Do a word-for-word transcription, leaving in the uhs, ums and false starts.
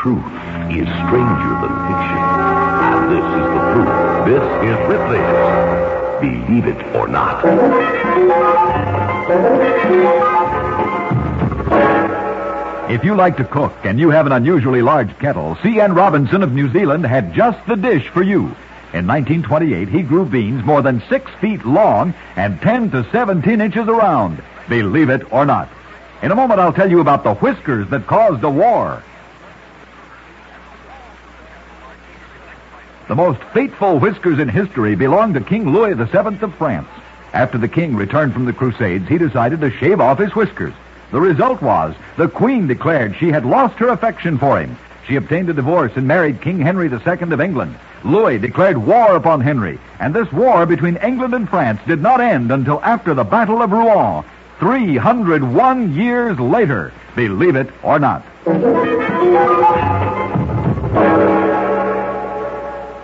truth is stranger than fiction. And this is the proof. This is Ripley's Believe It or Not. If you like to cook and you have an unusually large kettle, C N Robinson of New Zealand had just the dish for you. In nineteen twenty-eight, he grew beans more than six feet long and ten to seventeen inches around. Believe it or not. In a moment, I'll tell you about the whiskers that caused a war. The most fateful whiskers in history belong to King Louis the Seventh of France. After the king returned from the Crusades, he decided to shave off his whiskers. The result was the Queen declared she had lost her affection for him. She obtained a divorce and married King Henry the Second of England. Louis declared war upon Henry, and this war between England and France did not end until after the Battle of Rouen, three hundred one years later. Believe it or not.